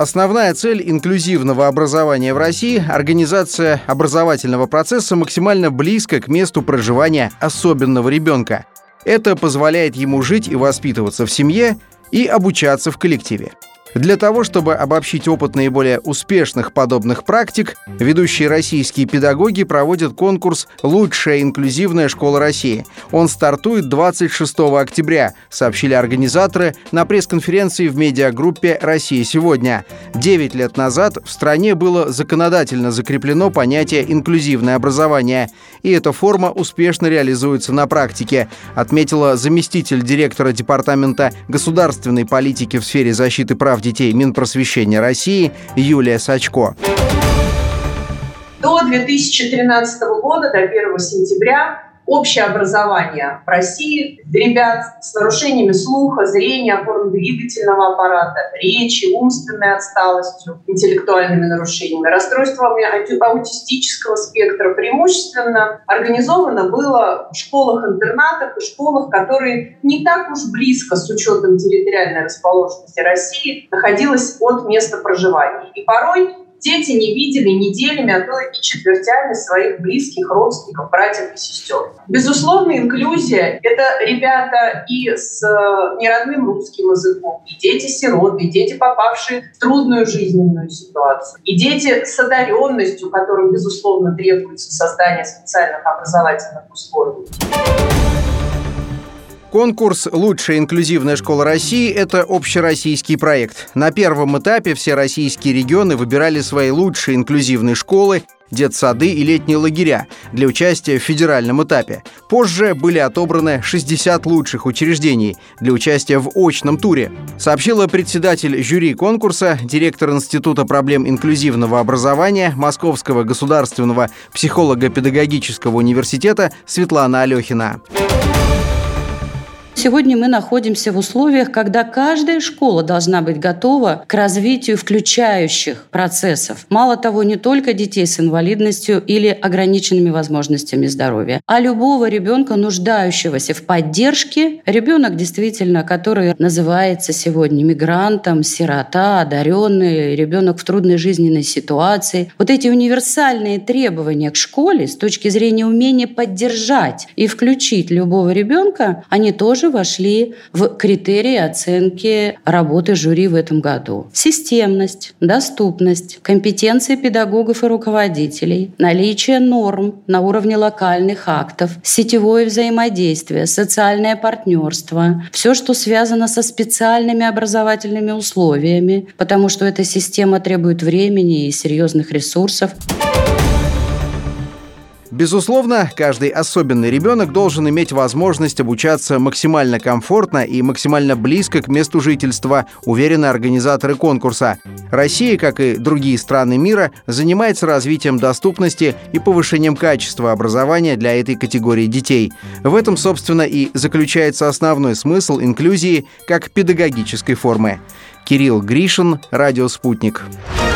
Основная цель инклюзивного образования в России – организация образовательного процесса максимально близко к месту проживания особенного ребенка. Это позволяет ему жить и воспитываться в семье и обучаться в коллективе. Для того, чтобы обобщить опыт наиболее успешных подобных практик, ведущие российские педагоги проводят конкурс «Лучшая инклюзивная школа России». Он стартует 26 октября, сообщили организаторы на пресс-конференции в медиагруппе «Россия сегодня». 9 лет назад в стране было законодательно закреплено понятие «инклюзивное образование», и эта форма успешно реализуется на практике, отметила заместитель директора Департамента государственной политики в сфере защиты прав детей Минпросвещения России Юлия Сачко. До 2013 года, до 1 сентября, общее образование в России ребят с нарушениями слуха, зрения, опорно-двигательного аппарата, речи, умственной отсталостью, интеллектуальными нарушениями, расстройствами аутистического спектра преимущественно организовано было в школах-интернатах и школах, которые не так уж близко, с учетом территориальной расположенности России, находились от места проживания. И порой дети не видели неделями, а то и четвертями своих близких родственников, братьев и сестер. Безусловно, инклюзия — это ребята и с неродным русским языком, и дети-сироты, и дети, попавшие в трудную жизненную ситуацию, и дети с одаренностью, которым, безусловно, требуется создание специальных образовательных условий. Конкурс «Лучшая инклюзивная школа России» — это общероссийский проект. На первом этапе все российские регионы выбирали свои лучшие инклюзивные школы, детсады и летние лагеря для участия в федеральном этапе. Позже были отобраны 60 лучших учреждений для участия в очном туре, сообщила председатель жюри конкурса, директор Института проблем инклюзивного образования Московского государственного психолого-педагогического университета Светлана Алехина. Сегодня мы находимся в условиях, когда каждая школа должна быть готова к развитию включающих процессов. Мало того, не только детей с инвалидностью или ограниченными возможностями здоровья, а любого ребенка, нуждающегося в поддержке. Ребенок, действительно, который называется сегодня мигрантом, сирота, одаренный, ребенок в трудной жизненной ситуации. Вот эти универсальные требования к школе с точки зрения умения поддержать и включить любого ребенка, они тоже вошли в критерии оценки работы жюри в этом году. Системность, доступность, компетенции педагогов и руководителей, наличие норм на уровне локальных актов, сетевое взаимодействие, социальное партнерство, все, что связано со специальными образовательными условиями, потому что эта система требует времени и серьезных ресурсов. Безусловно, каждый особенный ребенок должен иметь возможность обучаться максимально комфортно и максимально близко к месту жительства, уверены организаторы конкурса. Россия, как и другие страны мира, занимается развитием доступности и повышением качества образования для этой категории детей. В этом, собственно, и заключается основной смысл инклюзии как педагогической формы. Кирилл Гришин, Радио «Спутник».